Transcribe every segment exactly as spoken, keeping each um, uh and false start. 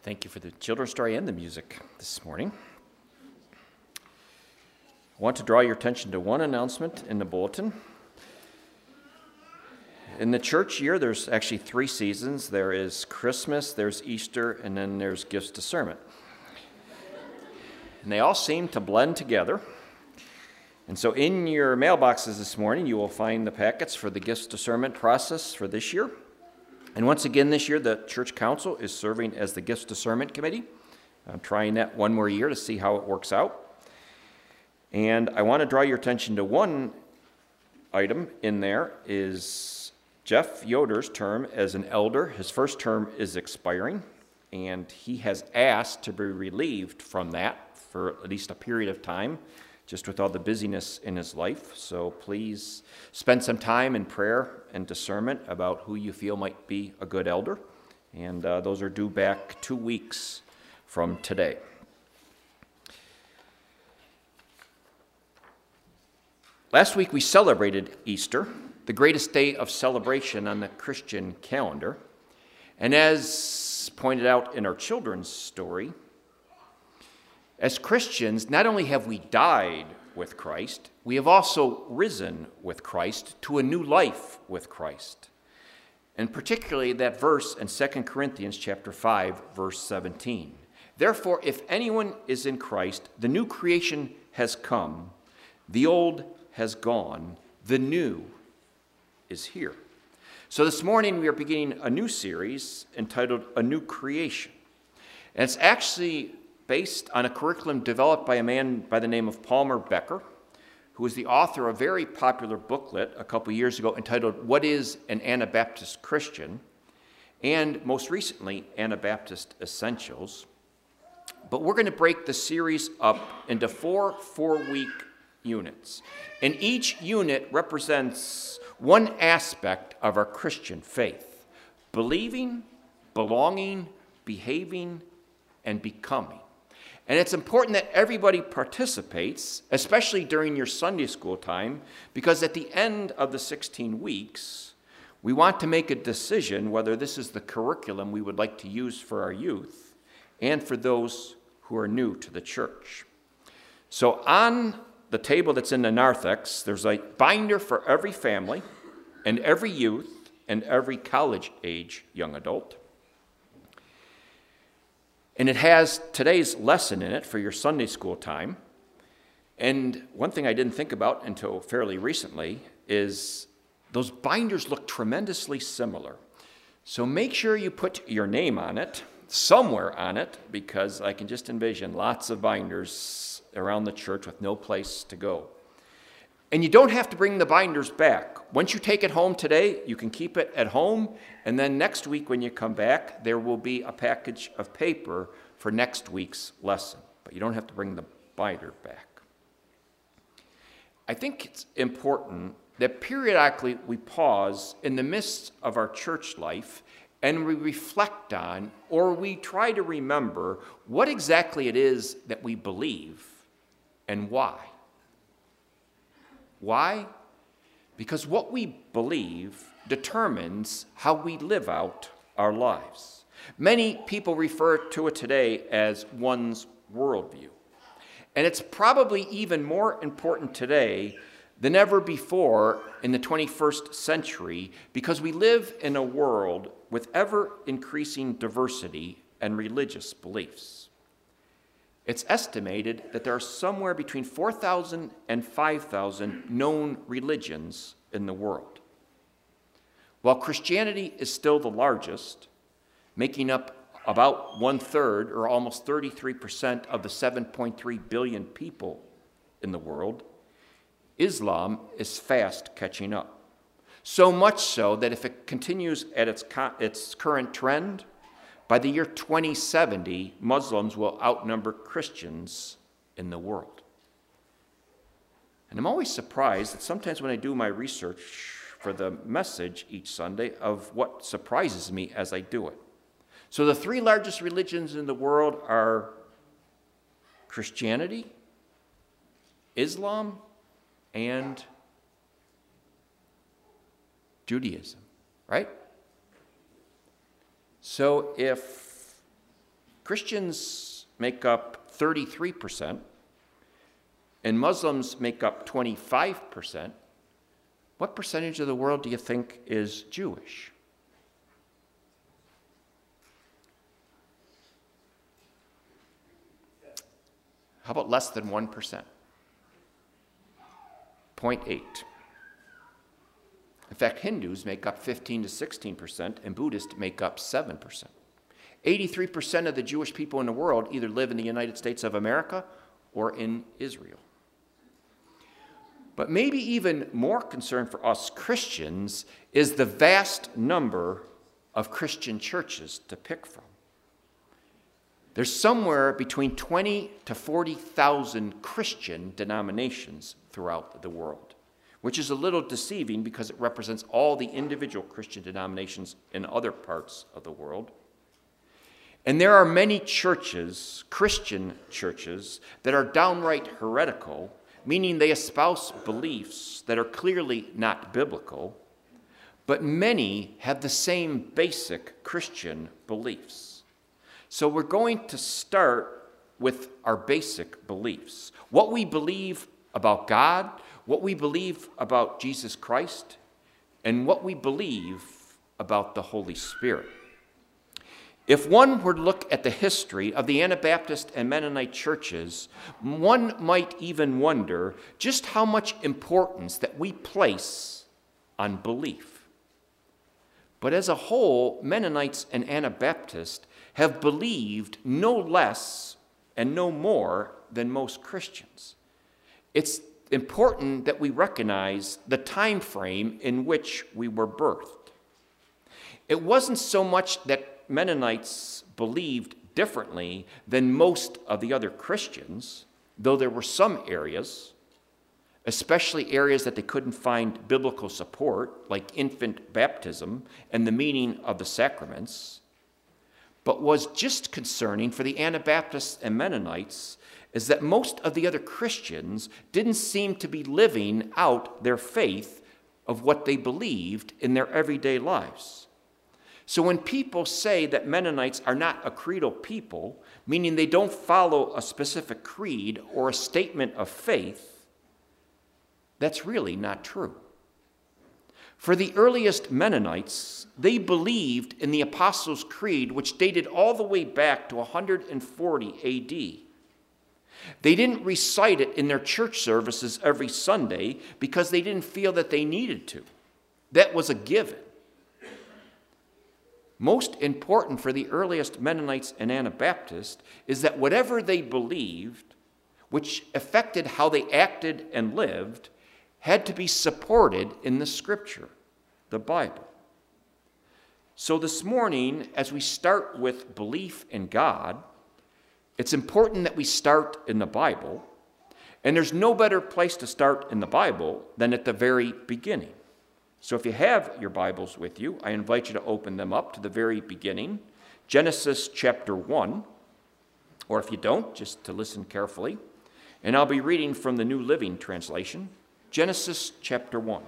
Thank you for the children's story and the music this morning. I want to draw your attention to one announcement in the bulletin. In the church year, there's actually three seasons. There is Christmas, there's Easter, and then there's Gifts Discernment. And they all seem to blend together. And so in your mailboxes this morning, you will find the packets for the Gifts Discernment process for this year. And once again this year, the Church Council is serving as the Gifts Discernment Committee. I'm trying that one more year to see how it works out. And I want to draw your attention to one item in there is Jeff Yoder's term as an elder. His first term is expiring, and he has asked to be relieved from that for at least a period of time, just with all the busyness in his life. So please spend some time in prayer and discernment about who you feel might be a good elder. And uh, those are due back two weeks from today. Last week we celebrated Easter, the greatest day of celebration on the Christian calendar. And as pointed out in our children's story, as Christians, not only have we died with Christ, we have also risen with Christ to a new life with Christ. And particularly that verse in Second Corinthians chapter five, verse seventeen. Therefore, if anyone is in Christ, the new creation has come, the old has gone, the new is here. So this morning we are beginning a new series entitled A New Creation. And it's actually based on a curriculum developed by a man by the name of Palmer Becker, who is the author of a very popular booklet a couple years ago entitled What is an Anabaptist Christian? And most recently, Anabaptist Essentials. But we're going to break the series up into four four-week units. And each unit represents one aspect of our Christian faith: believing, belonging, behaving, and becoming. And it's important that everybody participates, especially during your Sunday school time, because at the end of the sixteen weeks, we want to make a decision whether this is the curriculum we would like to use for our youth and for those who are new to the church. So on the table that's in the narthex, there's a binder for every family and every youth and every college-age young adult. And it has today's lesson in it for your Sunday school time. And one thing I didn't think about until fairly recently is those binders look tremendously similar. So make sure you put your name on it, somewhere on it, because I can just envision lots of binders around the church with no place to go. And you don't have to bring the binders back. Once you take it home today, you can keep it at home, and then next week when you come back, there will be a package of paper for next week's lesson. But you don't have to bring the binder back. I think it's important that periodically we pause in the midst of our church life and we reflect on, or we try to remember, what exactly it is that we believe and why. Why? Because what we believe determines how we live out our lives. Many people refer to it today as one's worldview. And it's probably even more important today than ever before in the twenty-first century, because we live in a world with ever-increasing diversity and religious beliefs. It's estimated that there are somewhere between four thousand and five thousand known religions in the world. While Christianity is still the largest, making up about one-third or almost thirty-three percent of the seven point three billion people in the world, Islam is fast catching up. So much so that if it continues at its, co- its current trend, by the year twenty seventy, Muslims will outnumber Christians in the world. And I'm always surprised that sometimes when I do my research for the message each Sunday of what surprises me as I do it. So the three largest religions in the world are Christianity, Islam, and Judaism, right? So if Christians make up thirty-three percent, and Muslims make up twenty-five percent. What percentage of the world do you think is Jewish? How about less than one percent? zero point eight. In fact, Hindus make up fifteen to sixteen percent, and Buddhists make up seven percent. eighty-three percent of the Jewish people in the world either live in the United States of America or in Israel. But maybe even more concern for us Christians is the vast number of Christian churches to pick from. There's somewhere between twenty to forty thousand Christian denominations throughout the world, which is a little deceiving because it represents all the individual Christian denominations in other parts of the world. And there are many churches, Christian churches, that are downright heretical, meaning they espouse beliefs that are clearly not biblical, but many have the same basic Christian beliefs. So we're going to start with our basic beliefs. What we believe about God, what we believe about Jesus Christ, and what we believe about the Holy Spirit. If one were to look at the history of the Anabaptist and Mennonite churches, one might even wonder just how much importance that we place on belief. But as a whole, Mennonites and Anabaptists have believed no less and no more than most Christians. It's important that we recognize the time frame in which we were birthed. It wasn't so much that Mennonites believed differently than most of the other Christians, though there were some areas, especially areas that they couldn't find biblical support, like infant baptism and the meaning of the sacraments, but was just concerning for the Anabaptists and Mennonites is that most of the other Christians didn't seem to be living out their faith of what they believed in their everyday lives. So when people say that Mennonites are not a creedal people, meaning they don't follow a specific creed or a statement of faith, that's really not true. For the earliest Mennonites, they believed in the Apostles' Creed, which dated all the way back to one hundred forty A D. They didn't recite it in their church services every Sunday because they didn't feel that they needed to. That was a given. Most important for the earliest Mennonites and Anabaptists is that whatever they believed, which affected how they acted and lived, had to be supported in the Scripture, the Bible. So this morning, as we start with belief in God, it's important that we start in the Bible, and there's no better place to start in the Bible than at the very beginning. So if you have your Bibles with you, I invite you to open them up to the very beginning, Genesis chapter one, or if you don't, just to listen carefully. And I'll be reading from the New Living Translation, Genesis chapter one.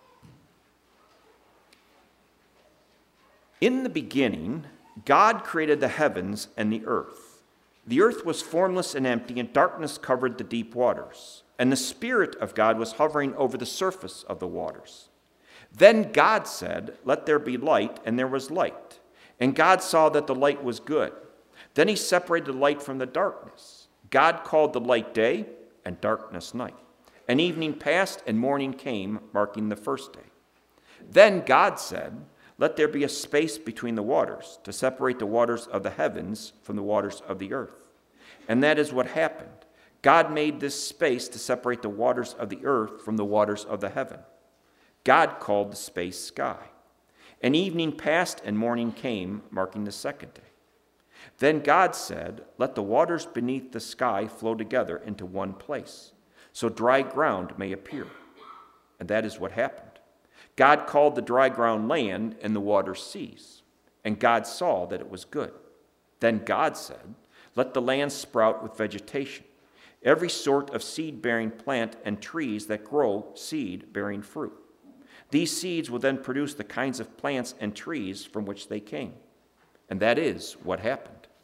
In the beginning, God created the heavens and the earth. The earth was formless and empty, and darkness covered the deep waters. And the Spirit of God was hovering over the surface of the waters. Then God said, "Let there be light," and there was light. And God saw that the light was good. Then he separated the light from the darkness. God called the light day, and darkness night. And evening passed, and morning came, marking the first day. Then God said, "Let there be a space between the waters, to separate the waters of the heavens from the waters of the earth." And that is what happened. God made this space to separate the waters of the earth from the waters of the heaven. God called the space sky. And evening passed and morning came, marking the second day. Then God said, "Let the waters beneath the sky flow together into one place, so dry ground may appear." And that is what happened. God called the dry ground land and the waters seas. And God saw that it was good. Then God said, "Let the land sprout with vegetation, every sort of seed-bearing plant and trees that grow seed-bearing fruit. These seeds will then produce the kinds of plants and trees from which they came." And that is what happened.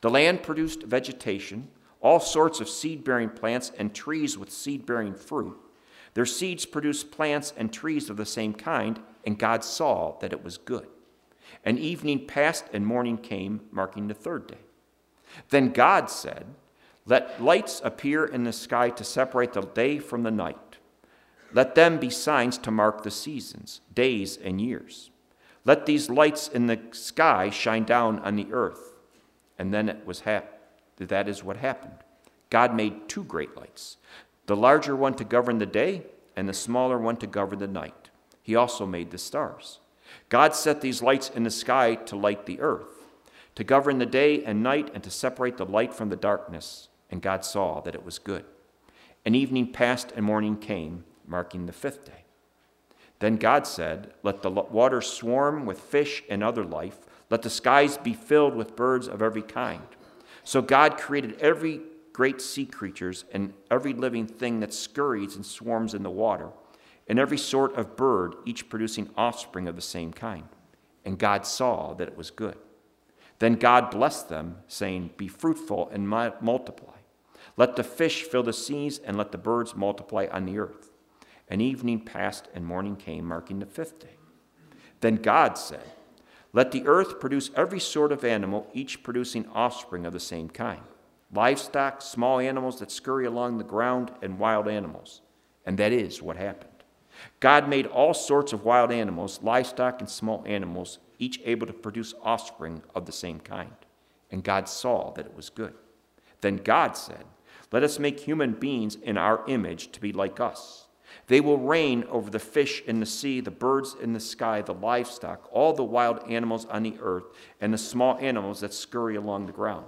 The land produced vegetation, all sorts of seed-bearing plants and trees with seed-bearing fruit. Their seeds produced plants and trees of the same kind, and God saw that it was good. And evening passed and morning came, marking the third day. Then God said, "Let lights appear in the sky to separate the day from the night. Let them be signs to mark the seasons, days, and years. Let these lights in the sky shine down on the earth." And then it was hap- that is what happened. God made two great lights, the larger one to govern the day and the smaller one to govern the night. He also made the stars. God set these lights in the sky to light the earth, to govern the day and night, and to separate the light from the darkness. And God saw that it was good. And evening passed and morning came, marking the fifth day. Then God said, "Let the waters swarm with fish and other life. Let the skies be filled with birds of every kind." So God created every great sea creatures and every living thing that scurries and swarms in the water, and every sort of bird, each producing offspring of the same kind. And God saw that it was good. Then God blessed them, saying, "Be fruitful and multiply. Let the fish fill the seas, and let the birds multiply on the earth." And evening passed and morning came, marking the fifth day. Then God said, "Let the earth produce every sort of animal, each producing offspring of the same kind. Livestock, small animals that scurry along the ground, and wild animals." And that is what happened. God made all sorts of wild animals, livestock, and small animals, each able to produce offspring of the same kind. And God saw that it was good. Then God said, "Let us make human beings in our image to be like us. They will reign over the fish in the sea, the birds in the sky, the livestock, all the wild animals on the earth, and the small animals that scurry along the ground."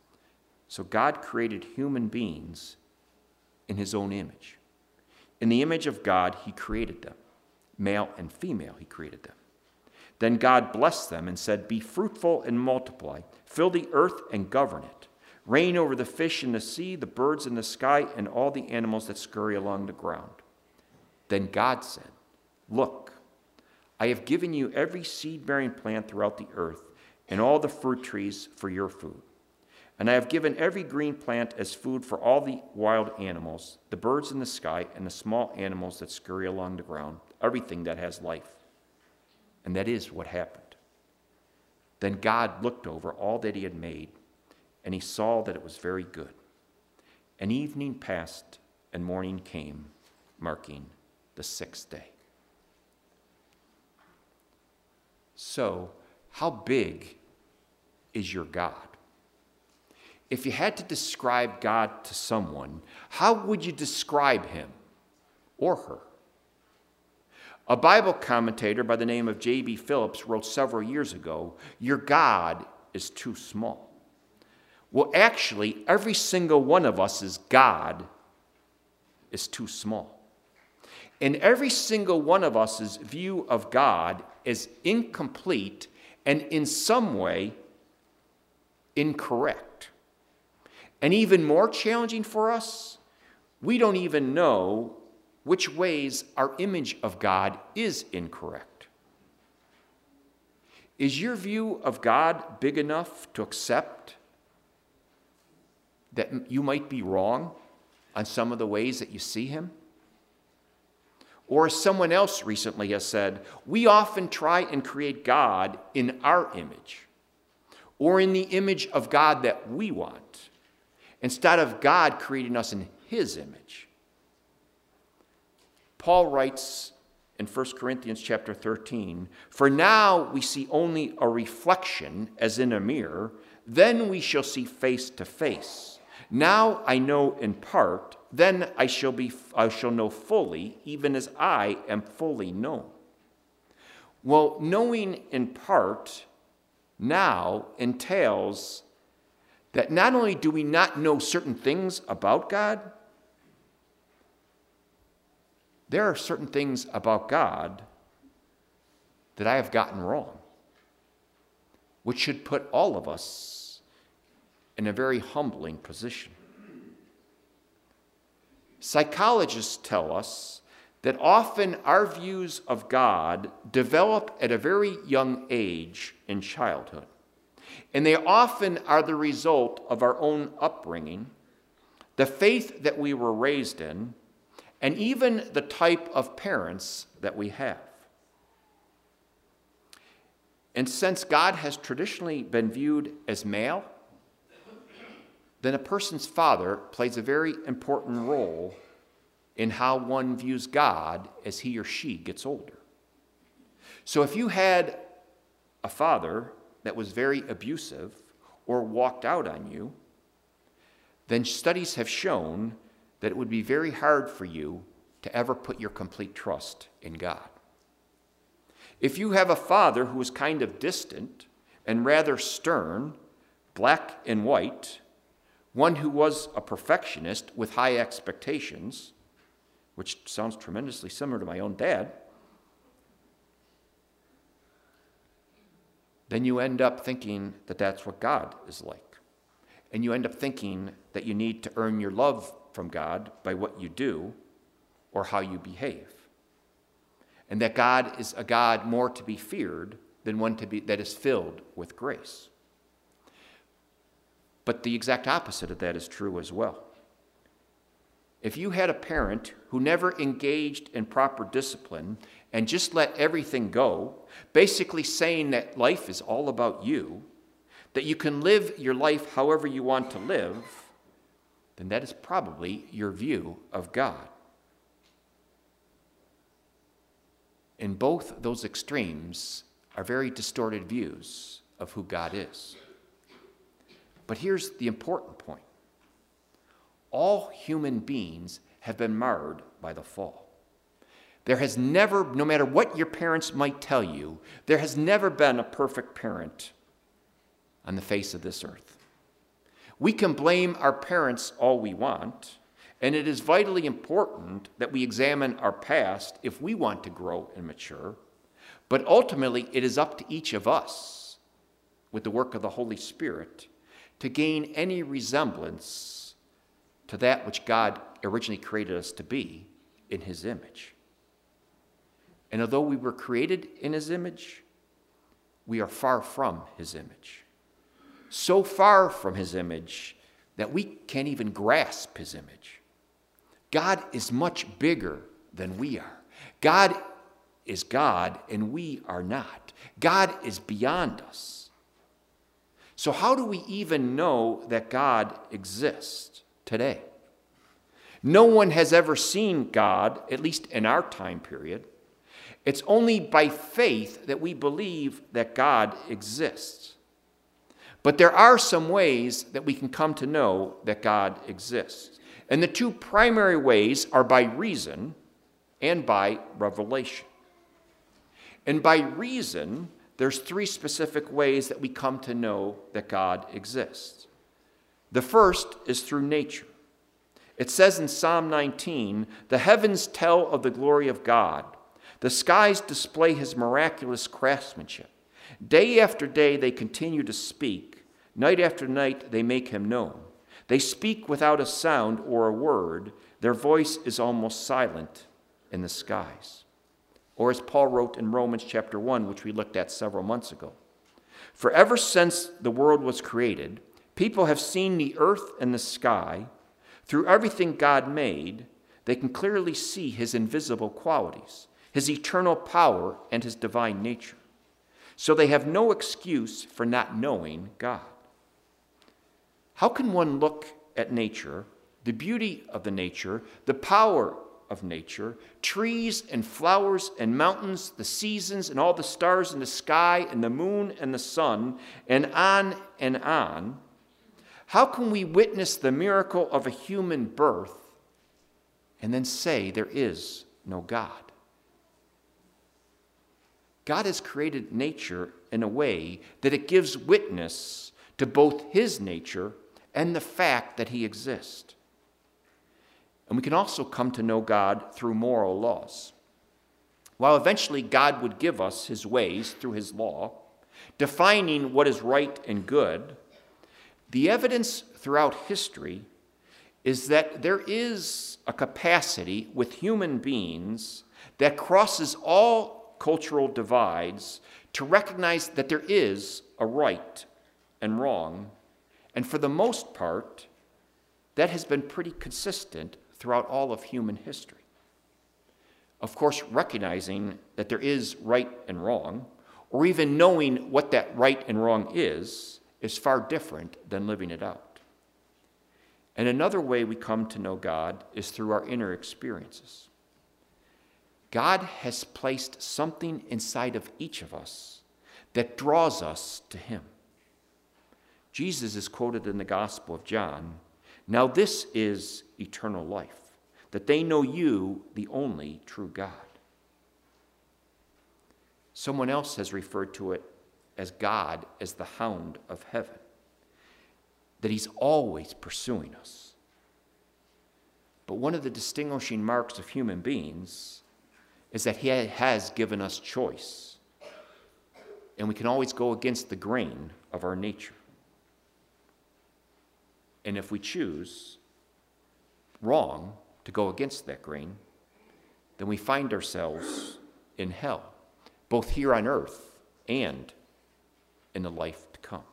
So God created human beings in his own image. In the image of God, he created them. Male and female, he created them. Then God blessed them and said, "Be fruitful and multiply. Fill the earth and govern it. Reign over the fish in the sea, the birds in the sky, and all the animals that scurry along the ground." Then God said, "Look, I have given you every seed-bearing plant throughout the earth, and all the fruit trees for your food. And I have given every green plant as food for all the wild animals, the birds in the sky, and the small animals that scurry along the ground, everything that has life." And that is what happened. Then God looked over all that he had made, and he saw that it was very good. And evening passed, and morning came, marking the sixth day. So, how big is your God? If you had to describe God to someone, how would you describe him or her? A Bible commentator by the name of J B Phillips wrote several years ago, "Your God is too small." Well, actually, every single one of us' God is too small. And every single one of us' view of God is incomplete and in some way incorrect. And even more challenging for us, we don't even know which ways our image of God is incorrect. Is your view of God big enough to accept that you might be wrong on some of the ways that you see him? Or as someone else recently has said, we often try and create God in our image, or in the image of God that we want, instead of God creating us in his image. Paul writes in First Corinthians chapter thirteen, "For now we see only a reflection as in a mirror, then we shall see face to face. Now I know in part, then I shall be I shall know fully, even as I am fully known." Well, knowing in part now entails that not only do we not know certain things about God, there are certain things about God that I have gotten wrong, which should put all of us in a very humbling position. Psychologists tell us that often our views of God develop at a very young age in childhood. and they often are the result of our own upbringing, the faith that we were raised in, and even the type of parents that we have. And since God has traditionally been viewed as male, then a person's father plays a very important role in how one views God as he or she gets older. So if you had a father that was very abusive or walked out on you, then studies have shown that it would be very hard for you to ever put your complete trust in God. If you have a father who is kind of distant and rather stern, black and white, one who was a perfectionist with high expectations, which sounds tremendously similar to my own dad, then you end up thinking that that's what God is like. And you end up thinking that you need to earn your love from God by what you do or how you behave. And that God is a God more to be feared than one to be, that is filled with grace. But the exact opposite of that is true as well. If you had a parent who never engaged in proper discipline and just let everything go, basically saying that life is all about you, that you can live your life however you want to live, then that is probably your view of God. And both those extremes are very distorted views of who God is. But here's the important point. All human beings have been marred by the fall. There has never, no matter what your parents might tell you, there has never been a perfect parent on the face of this earth. We can blame our parents all we want, and it is vitally important that we examine our past if we want to grow and mature. But ultimately, it is up to each of us, with the work of the Holy Spirit, to gain any resemblance to that which God originally created us to be in his image. And although we were created in his image, we are far from his image. So far from his image that we can't even grasp his image. God is much bigger than we are. God is God and we are not. God is beyond us. So how do we even know that God exists today? No one has ever seen God, at least in our time period. It's only by faith that we believe that God exists. But there are some ways that we can come to know that God exists. And the two primary ways are by reason and by revelation. And by reason, there's three specific ways that we come to know that God exists. The first is through nature. It says in Psalm nineteen, "The heavens tell of the glory of God. The skies display his miraculous craftsmanship. Day after day they continue to speak. Night after night they make him known. They speak without a sound or a word. Their voice is almost silent in the skies." Or as Paul wrote in Romans chapter one, which we looked at several months ago, "For ever since the world was created, people have seen the earth and the sky. Through everything God made, they can clearly see his invisible qualities, his eternal power, and his divine nature. So they have no excuse for not knowing God." How can one look at nature, the beauty of the nature, the power of nature, trees and flowers and mountains, the seasons and all the stars in the sky and the moon and the sun, and on and on? How can we witness the miracle of a human birth and then say there is no God? God has created nature in a way that it gives witness to both his nature and the fact that he exists. And we can also come to know God through moral laws. While eventually God would give us his ways through his law, defining what is right and good, the evidence throughout history is that there is a capacity with human beings that crosses all cultural divides to recognize that there is a right and wrong, and for the most part, that has been pretty consistent throughout all of human history. Of course, recognizing that there is right and wrong, or even knowing what that right and wrong is, is far different than living it out. And another way we come to know God is through our inner experiences. God has placed something inside of each of us that draws us to him. Jesus is quoted in the Gospel of John, "Now this is eternal life, that they know you, the only true God." Someone else has referred to it as God as the hound of heaven, that he's always pursuing us. But one of the distinguishing marks of human beings is that he has given us choice, and we can always go against the grain of our nature. And if we choose wrong to go against that grain, then we find ourselves in hell, both here on earth and in the life to come.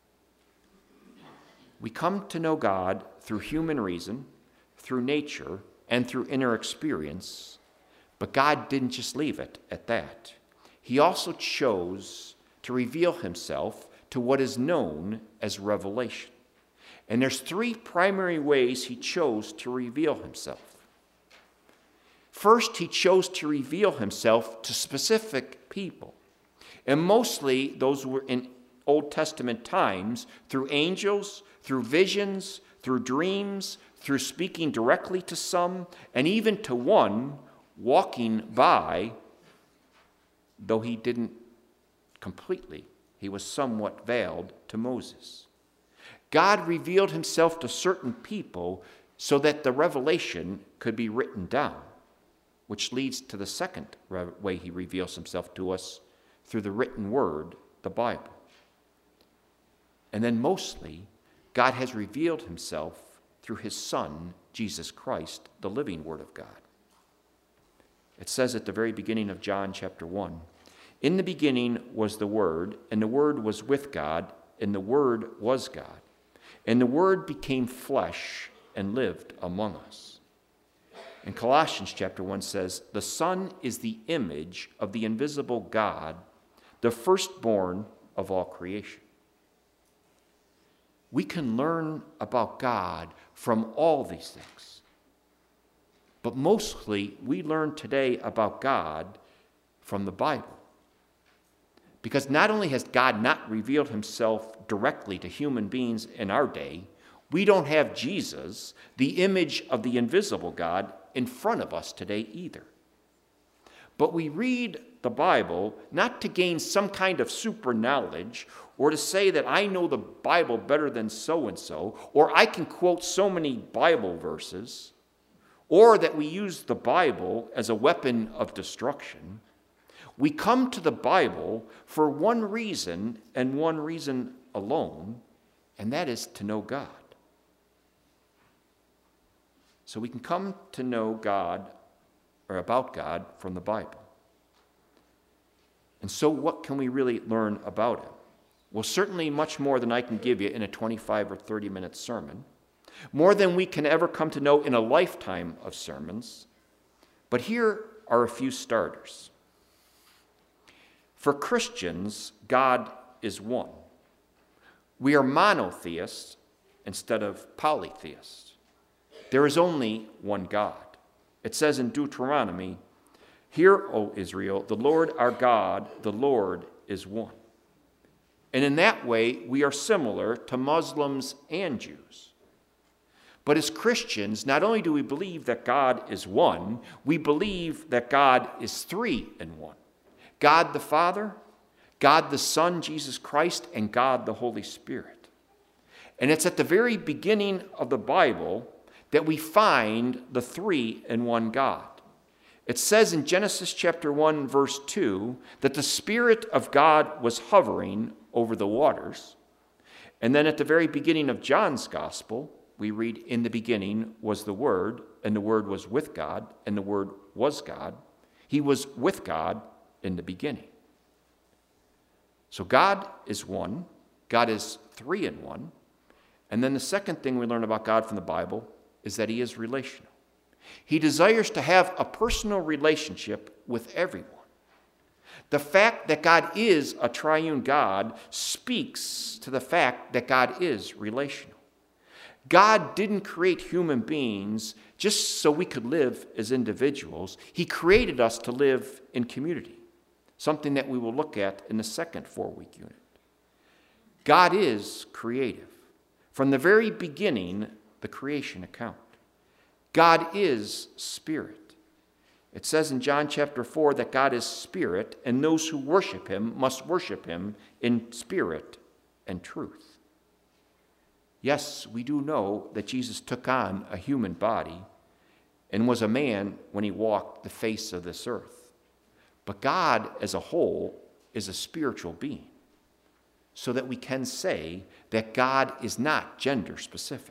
We come to know God through human reason, through nature, and through inner experience, but God didn't just leave it at that. He also chose to reveal himself to what is known as revelation. And there's three primary ways he chose to reveal himself. First, he chose to reveal himself to specific people. And mostly those were in Old Testament times through angels, through visions, through dreams, through speaking directly to some, and even to one walking by, though he didn't completely. He was somewhat veiled to Moses. God revealed himself to certain people so that the revelation could be written down, which leads to the second way he reveals himself to us, through the written word, the Bible. And then mostly, God has revealed himself through his Son, Jesus Christ, the living Word of God. It says at the very beginning of John chapter one, "In the beginning was the Word, and the Word was with God, and the Word was God. And the Word became flesh and lived among us." And Colossians chapter one says, "The Son is the image of the invisible God, the firstborn of all creation." We can learn about God from all these things. But mostly, we learn today about God from the Bible. Because not only has God not revealed himself directly to human beings in our day, we don't have Jesus, the image of the invisible God, in front of us today either. But we read the Bible not to gain some kind of super knowledge or to say that I know the Bible better than so-and-so, or I can quote so many Bible verses, or that we use the Bible as a weapon of destruction. We come to the Bible for one reason and one reason alone, and that is to know God. So we can come to know God or about God from the Bible. And so what can we really learn about him? Well, certainly much more than I can give you in a twenty-five or thirty minute sermon, more than we can ever come to know in a lifetime of sermons. But here are a few starters. For Christians, God is one. We are monotheists instead of polytheists. There is only one God. It says in Deuteronomy, "Hear, O Israel, the Lord our God, the Lord is one." And in that way, we are similar to Muslims and Jews. But as Christians, not only do we believe that God is one, we believe that God is three in one. God the Father, God the Son, Jesus Christ, and God the Holy Spirit. And it's at the very beginning of the Bible that we find the three in one God. It says in Genesis chapter one, verse two, that the Spirit of God was hovering over the waters. And then at the very beginning of John's Gospel, we read, "In the beginning was the Word, and the Word was with God, and the Word was God. He was with God in the beginning." So God is one, God is three in one. And then the second thing we learn about God from the Bible is that he is relational. He desires to have a personal relationship with everyone. The fact that God is a triune God speaks to the fact that God is relational. God didn't create human beings just so we could live as individuals. He created us to live in community, something that we will look at in the second four-week unit. God is creative. From the very beginning, the creation account. God is spirit. It says in John chapter four that God is spirit, and those who worship him must worship him in spirit and truth. Yes, we do know that Jesus took on a human body and was a man when he walked the face of this earth. But God as a whole is a spiritual being, so that we can say that God is not gender specific.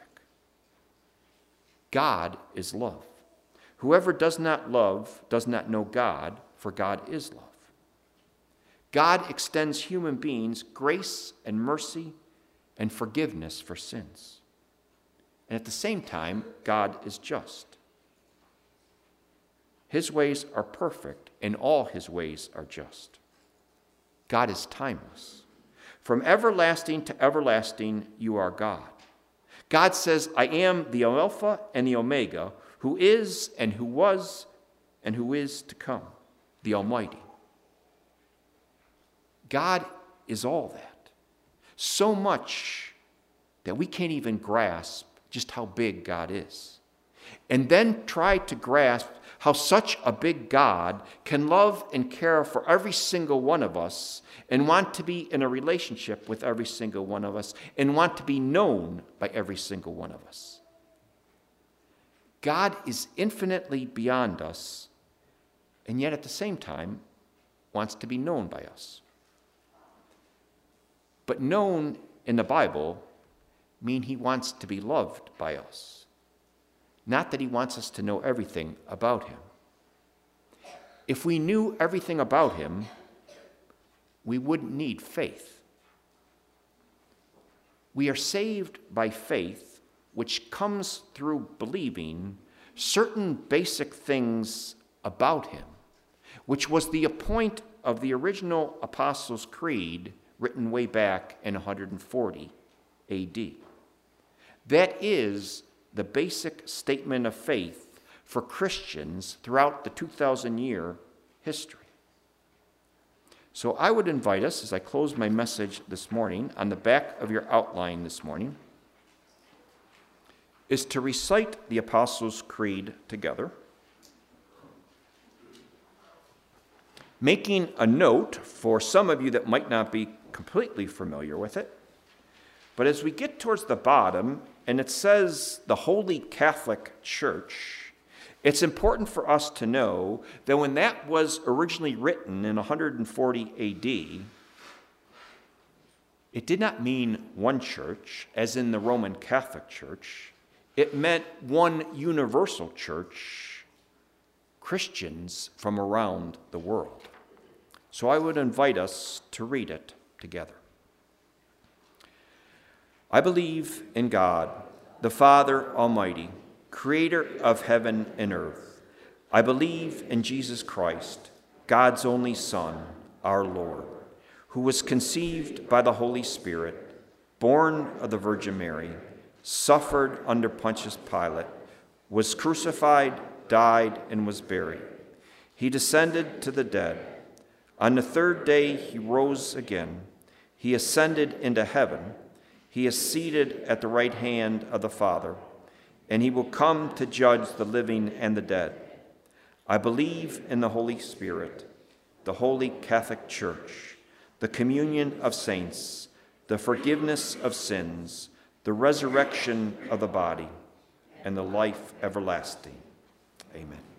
God is love. Whoever does not love does not know God, for God is love. God extends human beings grace and mercy and forgiveness for sins. And at the same time, God is just. His ways are perfect, and all his ways are just. God is timeless. From everlasting to everlasting, you are God. God says, I am the Alpha and the Omega, who is and who was and who is to come, the Almighty. God is all that. So much that we can't even grasp just how big God is. And then try to grasp how such a big God can love and care for every single one of us and want to be in a relationship with every single one of us and want to be known by every single one of us. God is infinitely beyond us, and yet at the same time wants to be known by us. But known in the Bible means he wants to be loved by us, not that he wants us to know everything about him. If we knew everything about him, we wouldn't need faith. We are saved by faith, which comes through believing certain basic things about him, which was the point of the original Apostles' Creed written way back in one hundred forty A D. That is the basic statement of faith for Christians throughout the two thousand year history. So I would invite us, as I close my message this morning, on the back of your outline this morning, is to recite the Apostles' Creed together, making a note for some of you that might not be completely familiar with it. But as we get towards the bottom, and it says the Holy Catholic Church, it's important for us to know that when that was originally written in one hundred forty A D, it did not mean one church, as in the Roman Catholic Church. It meant one universal church, Christians from around the world. So I would invite us to read it together. I believe in God, the Father Almighty, creator of heaven and earth. I believe in Jesus Christ, God's only Son, our Lord, who was conceived by the Holy Spirit, born of the Virgin Mary, suffered under Pontius Pilate, was crucified, died, and was buried. He descended to the dead. On the third day he rose again. He ascended into heaven. He is seated at the right hand of the Father, and he will come to judge the living and the dead. I believe in the Holy Spirit, the Holy Catholic Church, the communion of saints, the forgiveness of sins, the resurrection of the body, and the life everlasting. Amen.